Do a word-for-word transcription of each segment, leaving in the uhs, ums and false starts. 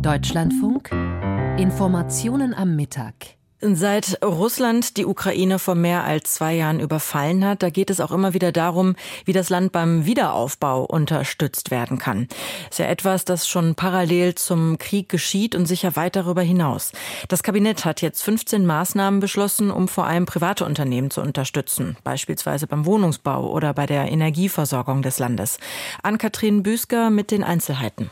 Deutschlandfunk. Informationen am Mittag. Seit Russland die Ukraine vor mehr als zwei Jahren überfallen hat, da geht es auch immer wieder darum, wie das Land beim Wiederaufbau unterstützt werden kann. Ist ja etwas, das schon parallel zum Krieg geschieht und sicher weit darüber hinaus. Das Kabinett hat jetzt fünfzehn Maßnahmen beschlossen, um vor allem private Unternehmen zu unterstützen, beispielsweise beim Wohnungsbau oder bei der Energieversorgung des Landes. Ann-Kathrin Büsker mit den Einzelheiten.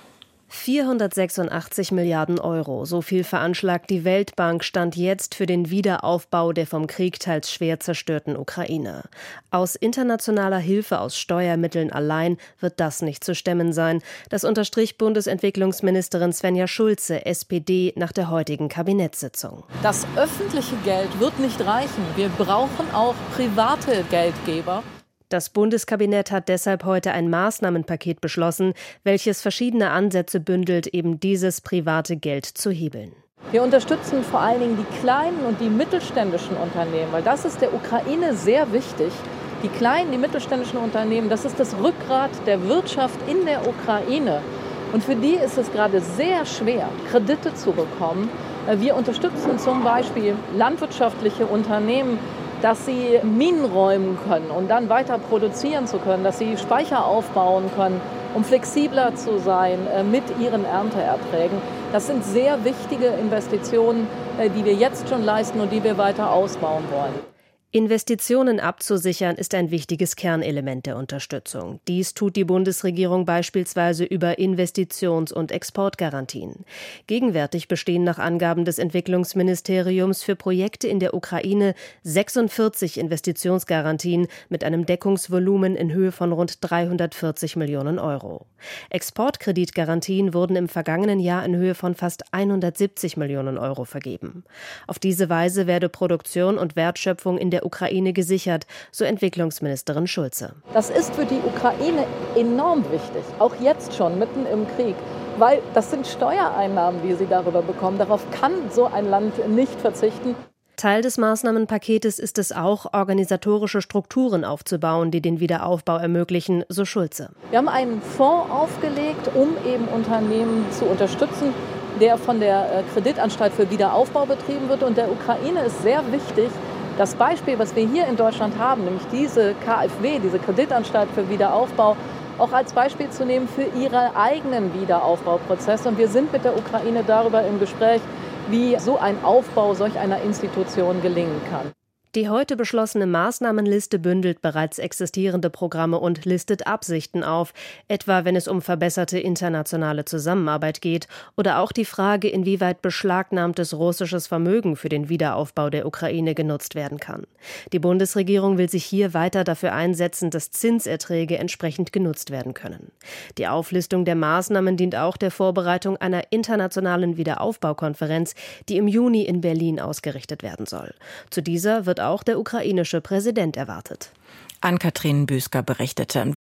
vierhundertsechsundachtzig Milliarden Euro, so viel veranschlagt die Weltbank Stand jetzt für den Wiederaufbau der vom Krieg teils schwer zerstörten Ukraine. Aus internationaler Hilfe aus Steuermitteln allein wird das nicht zu stemmen sein. Das unterstrich Bundesentwicklungsministerin Svenja Schulze, S P D, nach der heutigen Kabinettssitzung. Das öffentliche Geld wird nicht reichen. Wir brauchen auch private Geldgeber. Das Bundeskabinett hat deshalb heute ein Maßnahmenpaket beschlossen, welches verschiedene Ansätze bündelt, eben dieses private Geld zu hebeln. Wir unterstützen vor allen Dingen die kleinen und die mittelständischen Unternehmen, weil das ist der Ukraine sehr wichtig. Die kleinen, die mittelständischen Unternehmen, das ist das Rückgrat der Wirtschaft in der Ukraine. Und für die ist es gerade sehr schwer, Kredite zu bekommen. Wir unterstützen zum Beispiel landwirtschaftliche Unternehmen, dass sie Minen räumen können und dann weiter produzieren zu können, dass sie Speicher aufbauen können, um flexibler zu sein mit ihren Ernteerträgen. Das sind sehr wichtige Investitionen, die wir jetzt schon leisten und die wir weiter ausbauen wollen. Investitionen abzusichern ist ein wichtiges Kernelement der Unterstützung. Dies tut die Bundesregierung beispielsweise über Investitions- und Exportgarantien. Gegenwärtig bestehen nach Angaben des Entwicklungsministeriums für Projekte in der Ukraine sechsundvierzig Investitionsgarantien mit einem Deckungsvolumen in Höhe von rund dreihundertvierzig Millionen Euro. Exportkreditgarantien wurden im vergangenen Jahr in Höhe von fast hundertsiebzig Millionen Euro vergeben. Auf diese Weise werde Produktion und Wertschöpfung in der Ukraine gesichert, so Entwicklungsministerin Schulze. Das ist für die Ukraine enorm wichtig, auch jetzt schon mitten im Krieg, weil das sind Steuereinnahmen, die sie darüber bekommen. Darauf kann so ein Land nicht verzichten. Teil des Maßnahmenpaketes ist es auch, organisatorische Strukturen aufzubauen, die den Wiederaufbau ermöglichen, so Schulze. Wir haben einen Fonds aufgelegt, um eben Unternehmen zu unterstützen, der von der Kreditanstalt für Wiederaufbau betrieben wird. Und der Ukraine ist sehr wichtig, das Beispiel, was wir hier in Deutschland haben, nämlich diese K f W, diese Kreditanstalt für Wiederaufbau, auch als Beispiel zu nehmen für ihre eigenen Wiederaufbauprozesse. Und wir sind mit der Ukraine darüber im Gespräch, wie so ein Aufbau solch einer Institution gelingen kann. Die heute beschlossene Maßnahmenliste bündelt bereits existierende Programme und listet Absichten auf, etwa wenn es um verbesserte internationale Zusammenarbeit geht oder auch die Frage, inwieweit beschlagnahmtes russisches Vermögen für den Wiederaufbau der Ukraine genutzt werden kann. Die Bundesregierung will sich hier weiter dafür einsetzen, dass Zinserträge entsprechend genutzt werden können. Die Auflistung der Maßnahmen dient auch der Vorbereitung einer internationalen Wiederaufbaukonferenz, die im Juni in Berlin ausgerichtet werden soll. Zu dieser wird auch der ukrainische Präsident erwartet. Ann-Kathrin Büsker berichtete.